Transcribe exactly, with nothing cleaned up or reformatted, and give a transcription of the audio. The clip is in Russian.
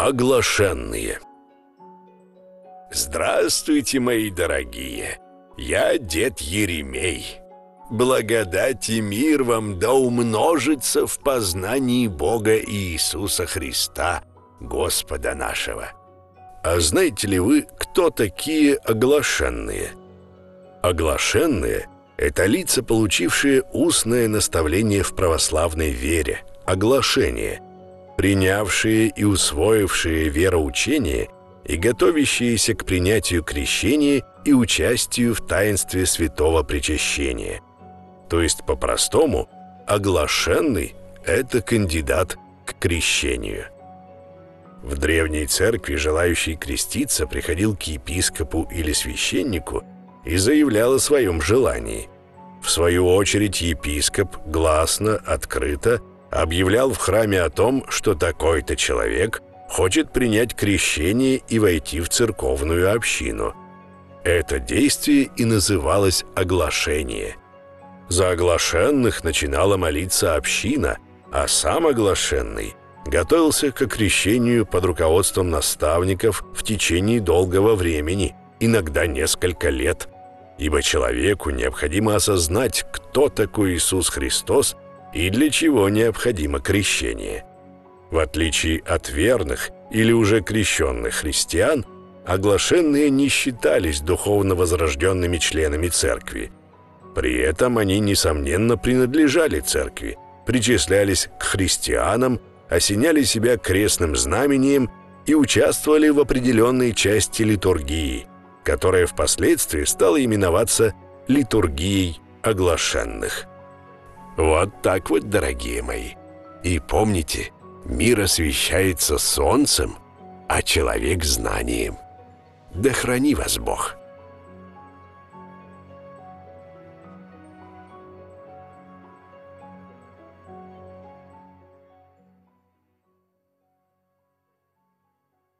Оглашенные. Здравствуйте, мои дорогие! Я дед Еремей. Благодать и мир вам да умножится в познании Бога Иисуса Христа, Господа нашего. А знаете ли вы, кто такие оглашенные? Оглашенные – это лица, получившие устное наставление в православной вере, оглашение, принявшие и усвоившие вероучение и готовящиеся к принятию крещения и участию в таинстве святого причащения. То есть, по-простому, оглашенный – это кандидат к крещению. В древней церкви желающий креститься приходил к епископу или священнику и заявлял о своем желании. В свою очередь епископ гласно, открыто объявлял в храме о том, что такой-то человек хочет принять крещение и войти в церковную общину. Это действие и называлось оглашение. За оглашенных начинала молиться община, а сам оглашенный готовился к крещению под руководством наставников в течение долгого времени, иногда несколько лет, ибо человеку необходимо осознать, кто такой Иисус Христос и для чего необходимо крещение. В отличие от верных или уже крещенных христиан, оглашенные не считались духовно возрожденными членами церкви. При этом они, несомненно, принадлежали церкви, причислялись к христианам, осеняли себя крестным знамением и участвовали в определенной части литургии, которая впоследствии стала именоваться литургией оглашенных. Вот так вот, дорогие мои. И помните, мир освещается солнцем, а человек знанием. Да храни вас Бог!